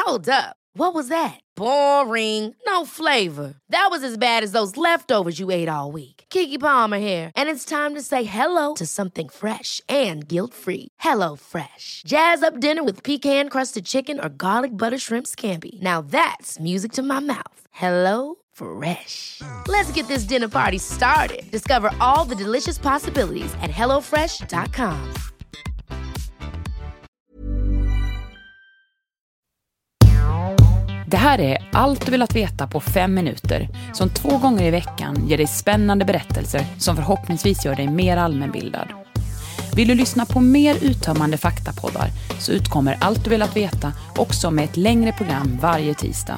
Hold up. What was that? Boring. No flavor. That was as bad as those leftovers you ate all week. Keke Palmer here, and it's time to say hello to something fresh and guilt-free. Hello Fresh. Jazz up dinner with pecan-crusted chicken or garlic butter shrimp scampi. Now that's music to my mouth. Hello Fresh. Let's get this dinner party started. Discover all the delicious possibilities at hellofresh.com. Det här är Allt du vill att veta på 5 minuter, som 2 gånger i veckan ger dig spännande berättelser som förhoppningsvis gör dig mer allmänbildad. Vill du lyssna på mer uttömmande faktapoddar så utkommer Allt du vill att veta också med ett längre program varje tisdag.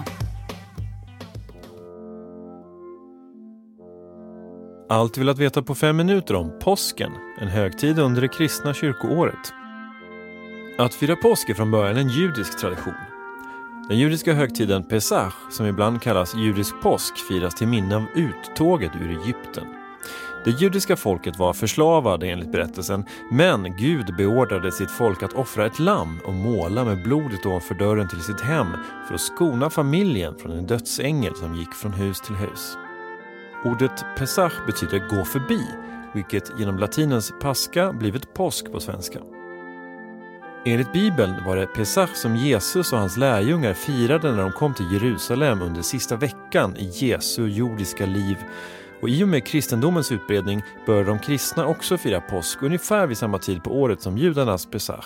Allt du vill att veta på 5 minuter om påsken, en högtid under det kristna kyrkoåret. Att fira påsk är från början en judisk tradition. Den judiska högtiden Pesach, som ibland kallas judisk påsk, firas till minne av uttåget ur Egypten. Det judiska folket var förslavade enligt berättelsen, men Gud beordrade sitt folk att offra ett lamm och måla med blodet ovanför dörren till sitt hem för att skona familjen från en dödsängel som gick från hus till hus. Ordet Pesach betyder gå förbi, vilket genom latinens Pascha blivit påsk på svenska. Enligt Bibeln var det Pesach som Jesus och hans lärjungar firade när de kom till Jerusalem under sista veckan i Jesu jordiska liv. Och i och med kristendomens utbredning började de kristna också fira påsk ungefär vid samma tid på året som judarnas Pesach.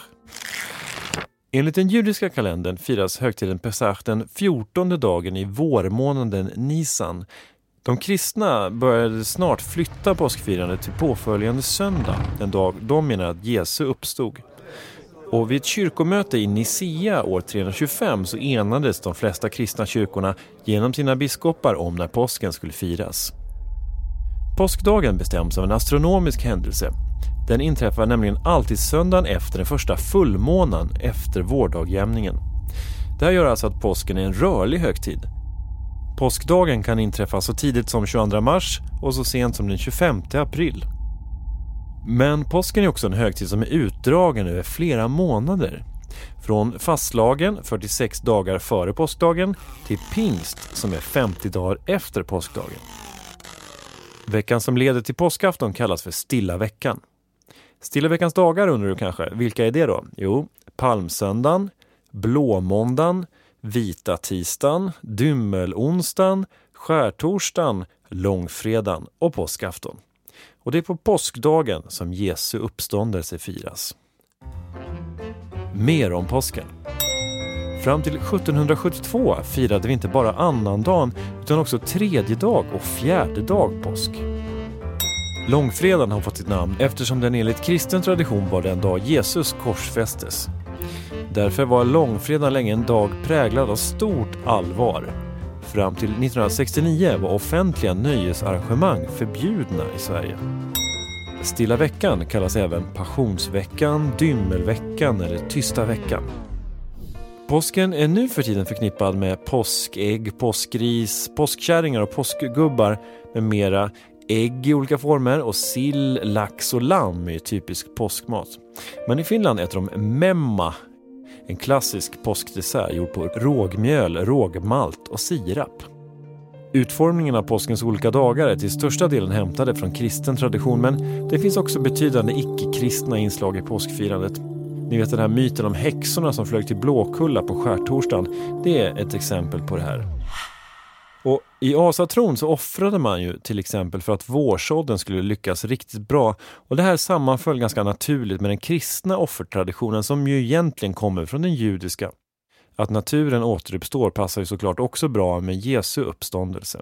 Enligt den judiska kalendern firas högtiden Pesach den 14:e dagen i vårmånaden Nisan. De kristna började snart flytta påskfirandet till påföljande söndag, en dag de menar att Jesus uppstod. Och vid ett kyrkomöte i Nicea år 325 så enades de flesta kristna kyrkorna genom sina biskopar om när påsken skulle firas. Påskdagen bestäms av en astronomisk händelse. Den inträffar nämligen alltid söndagen efter den första fullmånen efter vårdagjämningen. Det här gör alltså att påsken är en rörlig högtid. Påskdagen kan inträffa så tidigt som 22 mars och så sent som den 25 april. Men påsken är också en högtid som är utdragen över flera månader. Från fastlagen 46 dagar före påskdagen till pingst som är 50 dagar efter påskdagen. Veckan som leder till påskafton kallas för stilla veckan. Stilla veckans dagar undrar du kanske, vilka är det då? Jo, palmsöndagen, blåmåndagen, vita tisdagen, dymmelonsdagen, skärtorsdagen, långfredagen och påskafton. Och det är på påskdagen som Jesu uppståndelse firas. Mer om påsken. Fram till 1772 firade vi inte bara annandagen utan också tredje dag och fjärde dag påsk. Långfredagen har fått sitt namn eftersom den enligt kristen tradition var den dag Jesus korsfästes. Därför var långfredagen länge en dag präglad av stort allvar. Fram till 1969 var offentliga nöjesarrangemang förbjudna i Sverige. Stilla veckan kallas även passionsveckan, dymmelveckan eller tysta veckan. Påsken är nu för tiden förknippad med påskägg, påskris, påskkärringar och påskgubbar med mera. Ägg i olika former och sill, lax och lamm är typisk påskmat. Men i Finland äter de memma, en klassisk påskdessert gjord på rågmjöl, rågmalt och sirap. Utformningen av påskens olika dagar är till största delen hämtade från kristen tradition, men det finns också betydande icke-kristna inslag i påskfirandet. Ni vet den här myten om häxorna som flög till Blåkulla på skärtorsdagen, det är ett exempel på det här. Och i asatron så offrade man ju till exempel för att vårsådden skulle lyckas riktigt bra. Och det här sammanföll ganska naturligt med den kristna offertraditionen som ju egentligen kommer från den judiska. Att naturen återuppstår passar ju såklart också bra med Jesu uppståndelse.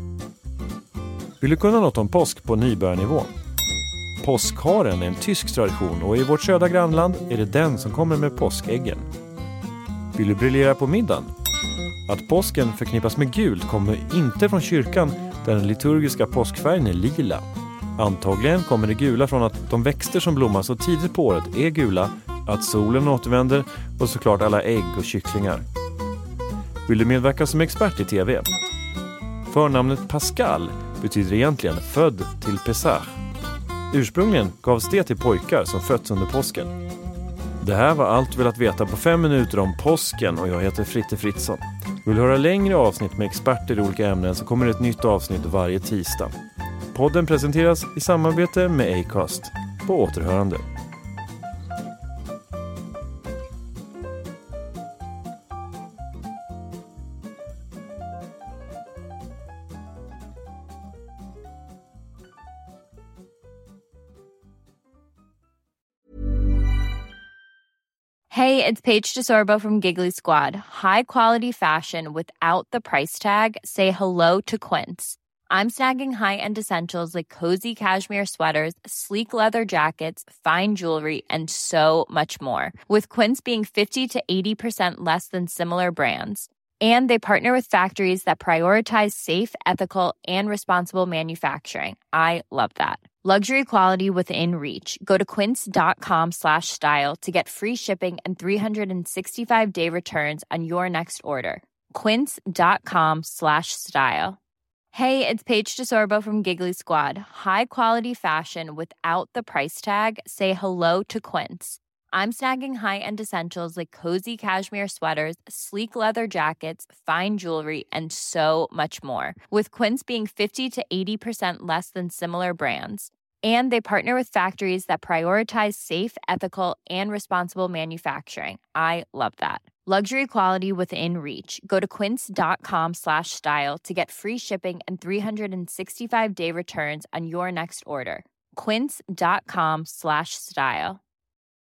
Vill du kunna något om påsk på nybörjarnivå? Påskharen är en tysk tradition och i vårt södra grannland är det den som kommer med påskäggen. Vill du briljera på middagen? Att påsken förknippas med gult kommer inte från kyrkan där den liturgiska påskfärgen är lila. Antagligen kommer det gula från att de växter som blommar så tidigt på året är gula, att solen återvänder och såklart alla ägg och kycklingar. Vill du medverka som expert i tv? Förnamnet Pascal betyder egentligen född till Pesach. Ursprungligen gavs det till pojkar som fötts under påsken. Det här var allt du velat veta på 5 minuter om påsken och jag heter Fritte Fritzson. Vill du höra längre avsnitt med experter i olika ämnen så kommer det ett nytt avsnitt varje tisdag. Podden presenteras i samarbete med Acast. På återhörande. Hey, it's Paige DeSorbo from Giggly Squad. High quality fashion without the price tag. Say hello to Quince. I'm snagging high-end essentials like cozy cashmere sweaters, sleek leather jackets, fine jewelry, and so much more. With Quince being 50 to 80% less than similar brands. And they partner with factories that prioritize safe, ethical, and responsible manufacturing. I love that. Luxury quality within reach. Go to quince.com/style to get free shipping and 365-day returns on your next order. Quince.com/style. Hey, it's Paige DeSorbo from Giggly Squad. High quality fashion without the price tag. Say hello to Quince. I'm snagging high-end essentials like cozy cashmere sweaters, sleek leather jackets, fine jewelry, and so much more. With Quince being 50 to 80% less than similar brands. And they partner with factories that prioritize safe, ethical, and responsible manufacturing. I love that. Luxury quality within reach. Go to quince.com/style to get free shipping and 365-day returns on your next order. Quince.com/style.